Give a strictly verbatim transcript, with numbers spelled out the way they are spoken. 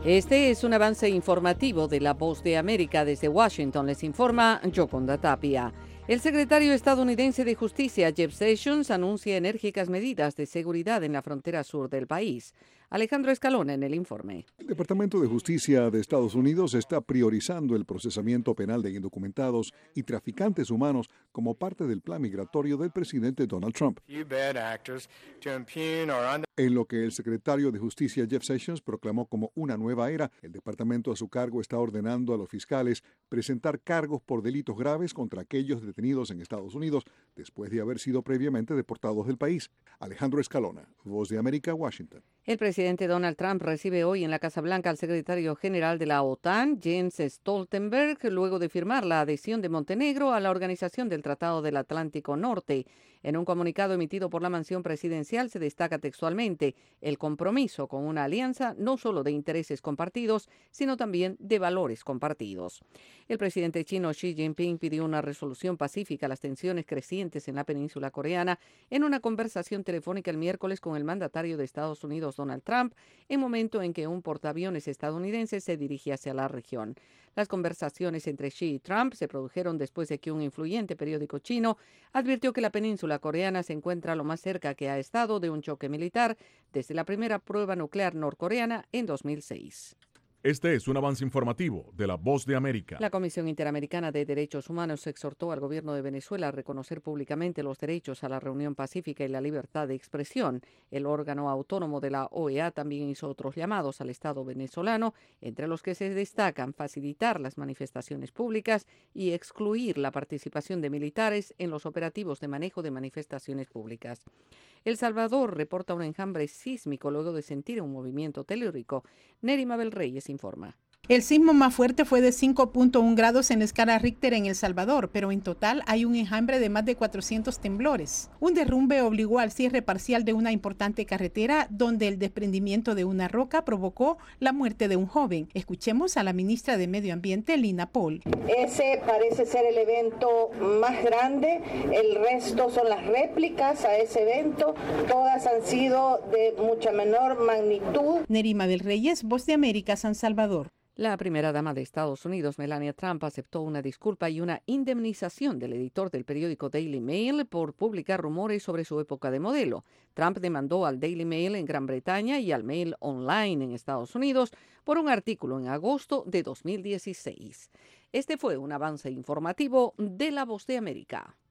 Este es un avance informativo de La Voz de América. Desde Washington les informa Yoconda Tapia. El secretario estadounidense de Justicia, Jeff Sessions, anuncia enérgicas medidas de seguridad en la frontera sur del país. Alejandro Escalona en el informe. El Departamento de Justicia de Estados Unidos está priorizando el procesamiento penal de indocumentados y traficantes humanos como parte del plan migratorio del presidente Donald Trump. En lo que el secretario de Justicia, Jeff Sessions, proclamó como una nueva era, el departamento a su cargo está ordenando a los fiscales presentar cargos por delitos graves contra aquellos detenidos en Estados Unidos después de haber sido previamente deportados del país. Alejandro Escalona, Voz de América, Washington. El presidente Donald Trump recibe hoy en la Casa Blanca al secretario general de la OTAN, Jens Stoltenberg, luego de firmar la adhesión de Montenegro a la Organización del Tratado del Atlántico Norte. En un comunicado emitido por la mansión presidencial se destaca textualmente el compromiso con una alianza no solo de intereses compartidos, sino también de valores compartidos. El presidente chino Xi Jinping pidió una resolución pacífica a las tensiones crecientes en la península coreana en una conversación telefónica el miércoles con el mandatario de Estados Unidos, Donald Trump, en momento en que un portaaviones estadounidense se dirigía hacia la región. Las conversaciones entre Xi y Trump se produjeron después de que un influyente periódico chino advirtió que la península coreana se encuentra lo más cerca que ha estado de un choque militar desde la primera prueba nuclear norcoreana en dos mil seis. Este es un avance informativo de La Voz de América. La Comisión Interamericana de Derechos Humanos exhortó al gobierno de Venezuela a reconocer públicamente los derechos a la reunión pacífica y la libertad de expresión. El órgano autónomo de la O E A también hizo otros llamados al Estado venezolano, entre los que se destacan facilitar las manifestaciones públicas y excluir la participación de militares en los operativos de manejo de manifestaciones públicas. El Salvador reporta un enjambre sísmico luego de sentir un movimiento telúrico. Neri Mabel Reyes informa. El sismo más fuerte fue de cinco punto uno grados en la escala Richter en El Salvador, pero en total hay un enjambre de más de cuatrocientos temblores. Un derrumbe obligó al cierre parcial de una importante carretera donde el desprendimiento de una roca provocó la muerte de un joven. Escuchemos a la ministra de Medio Ambiente, Lina Paul. Ese parece ser el evento más grande, el resto son las réplicas a ese evento, todas han sido de mucha menor magnitud. Nerima del Reyes, Voz de América, San Salvador. La primera dama de Estados Unidos, Melania Trump, aceptó una disculpa y una indemnización del editor del periódico Daily Mail por publicar rumores sobre su época de modelo. Trump demandó al Daily Mail en Gran Bretaña y al Mail Online en Estados Unidos por un artículo en agosto de dos mil dieciséis. Este fue un avance informativo de La Voz de América.